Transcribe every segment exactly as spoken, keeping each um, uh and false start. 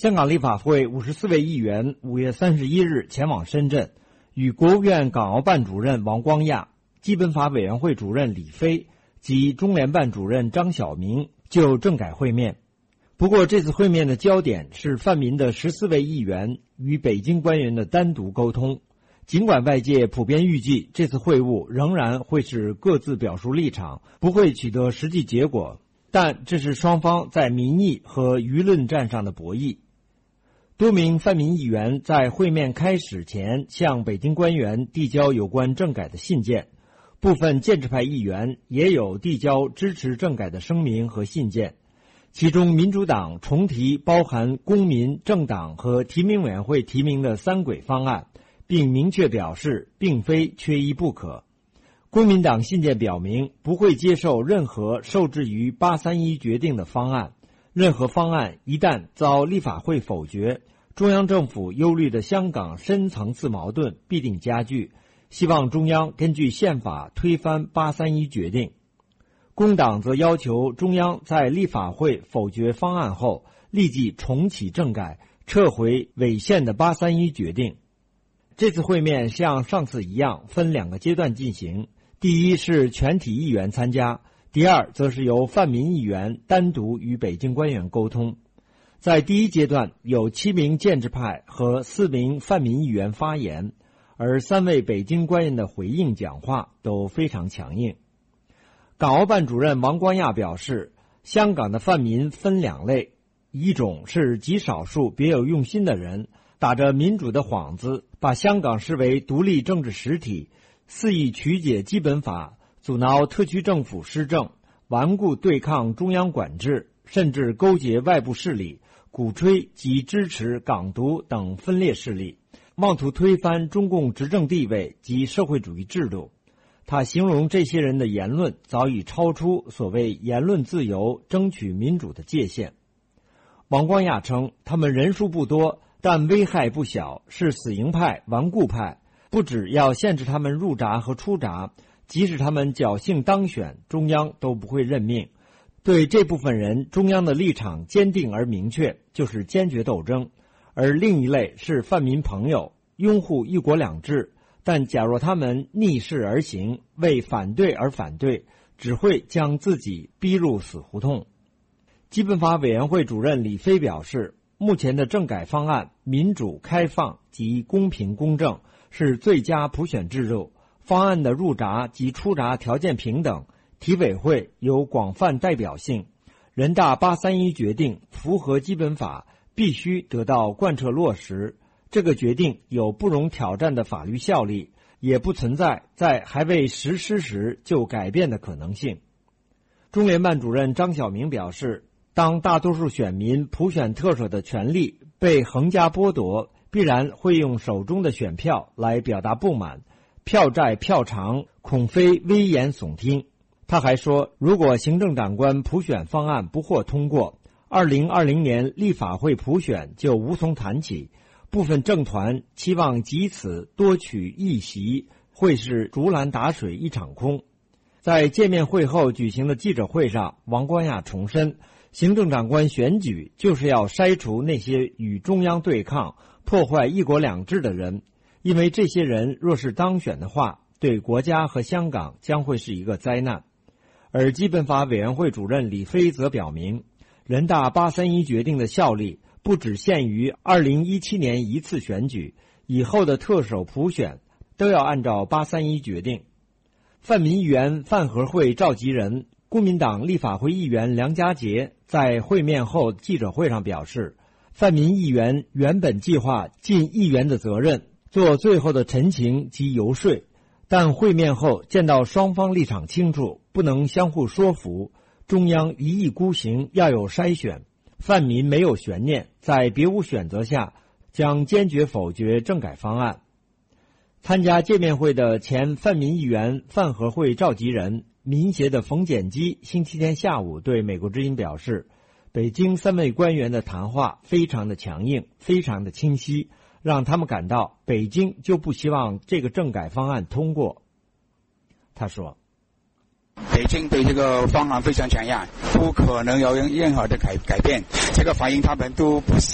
香港立法会五十四位议员五月三十一日前往深圳，与国务院港澳办主任王光亚、基本法委员会主任李飞及中联办主任张晓明就政改会面。不过这次会面的焦点是泛民的十四位议员与北京官员的单独沟通。尽管外界普遍预计这次会晤仍然会是各自表述立场，不会取得实际结果，但这是双方在民意和舆论战上的博弈。多名泛民议员在会面开始前向北京官员递交有关政改的信件，部分建制派议员也有递交支持政改的声明和信件。其中民主党重提包含公民、政党和提名委员会提名的三轨方案，并明确表示并非缺一不可。公民党信件表明不会接受任何受制于八三一决定的方案，任何方案一旦遭立法会否决，中央政府忧虑的香港深层次矛盾必定加剧，希望中央根据宪法推翻八三一决定。工党则要求中央在立法会否决方案后立即重启政改，撤回违宪的八三一决定。这次会面像上次一样分两个阶段进行，第一是全体议员参加，第二则是由泛民议员单独与北京官员沟通。在第一阶段，有七名建制派和四名泛民议员发言，而三位北京官员的回应讲话都非常强硬。港澳办主任王光亚表示，香港的泛民分两类，一种是极少数别有用心的人，打着民主的幌子，把香港视为独立政治实体，肆意曲解基本法，阻挠特区政府施政，顽固对抗中央管制，甚至勾结外部势力，鼓吹及支持港独等分裂势力，妄图推翻中共执政地位及社会主义制度。他形容这些人的言论早已超出所谓言论自由、争取民主的界限。王光亚称，他们人数不多，但危害不小，是死营派、顽固派，不只要限制他们入闸和出闸，即使他们侥幸当选，中央都不会任命。对这部分人，中央的立场坚定而明确，就是坚决斗争。而另一类是泛民朋友，拥护一国两制，但假若他们逆势而行，为反对而反对，只会将自己逼入死胡同。基本法委员会主任李飞表示，目前的政改方案民主、开放及公平公正，是最佳普选制度，方案的入闸及出闸条件平等，体委会有广泛代表性，人大八三一决定符合基本法，必须得到贯彻落实。这个决定有不容挑战的法律效力，也不存在在还未实施时就改变的可能性。中联办主任张晓明表示，当大多数选民普选特首的权利被横加剥夺，必然会用手中的选票来表达不满，票债票偿恐非危言耸听。他还说，如果行政长官普选方案不获通过，二零二零年立法会普选就无从谈起，部分政团期望藉此多取议席，会是竹篮打水一场空。在见面会后举行的记者会上，王光亚重申，行政长官选举就是要筛除那些与中央对抗、破坏一国两制的人，因为这些人若是当选的话，对国家和香港将会是一个灾难。而基本法委员会主任李飞则表明，人大八三一决定的效力不只限于二零一七年一次选举，以后的特首普选都要按照八三一决定。泛民议员范和会召集人、公民党立法会议员梁家杰在会面后记者会上表示，泛民议员原本计划尽议员的责任，做最后的陈情及游说，但会面后见到双方立场清楚，不能相互说服，中央一意孤行，要有筛选，泛民没有悬念，在别无选择下将坚决否决政改方案。参加见面会的前泛民议员范和会召集人、民协的冯检基星期天下午对美国之音表示，北京三位官员的谈话非常的强硬，非常的清晰，让他们感到北京就不希望这个政改方案通过。他说， 北京对这个方案非常强硬，不可能有任何的改改变，这个反映他们都不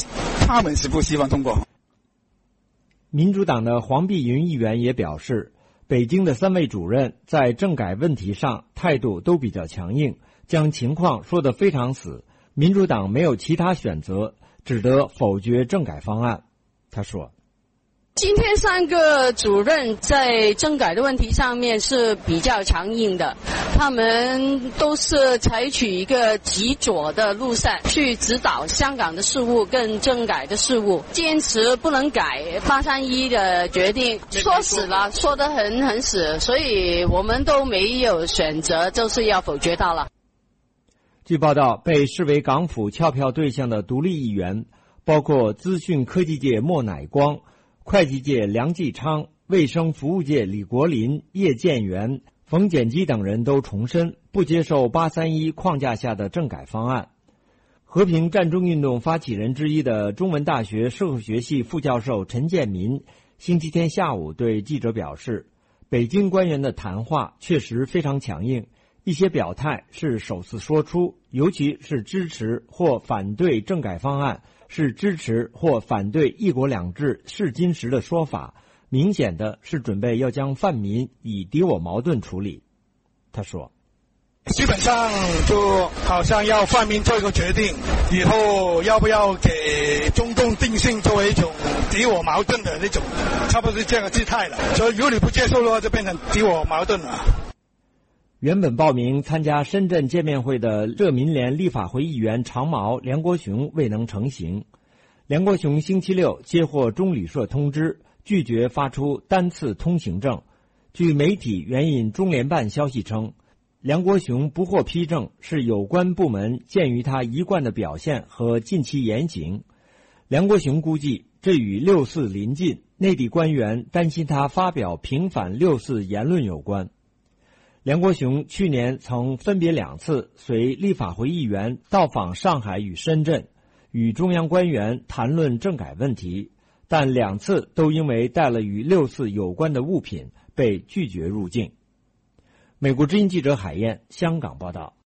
他们是不希望通过。 民主党的黄碧云议员也表示，北京的三位主任在政改问题上态度都比较强硬，将情况说得非常死，民主党没有其他选择，只得否决政改方案。他说， 今天三个主任在政改的问题上面是比较强硬的，他们都是采取一个极左的路线去指导香港的事务跟政改的事务，坚持不能改八三一的决定，说死了，说得很很死，所以我们都没有选择，就是要否决它了。 据报道，被视为港府撬票对象的独立议员包括资讯科技界莫乃光、会计界梁继昌、卫生服务界李国林、叶建元、冯检基等人都重申不接受八三一框架下的政改方案。和平战争运动发起人之一的中文大学社会学系副教授陈建民星期天下午对记者表示，北京官员的谈话确实非常强硬，一些表态是首次说出，尤其是支持或反对政改方案，是支持或反对一国两制试金石的说法，明显的是准备要将泛民以敌我矛盾处理。他说， 基本上就好像要泛民做一个决定，以后要不要给中共定性作为一种敌我矛盾的那种，差不多是这个姿态了。所以如果你不接受的话，就变成敌我矛盾了。 原本报名参加深圳见面会的社民联立法会议员长毛梁国雄未能成行。梁国雄星期六接获中旅社通知，拒绝发出单次通行证。据媒体援引中联办消息称，梁国雄不获批证是有关部门鉴于他一贯的表现和近期言行。梁国雄估计，这与六四临近，内地官员担心他发表平反六四言论有关。梁国雄去年曾分别两次随立法会议员到访上海与深圳，与中央官员谈论政改问题，但两次都因为带了与六四有关的物品被拒绝入境。美国之音记者海燕，香港报道。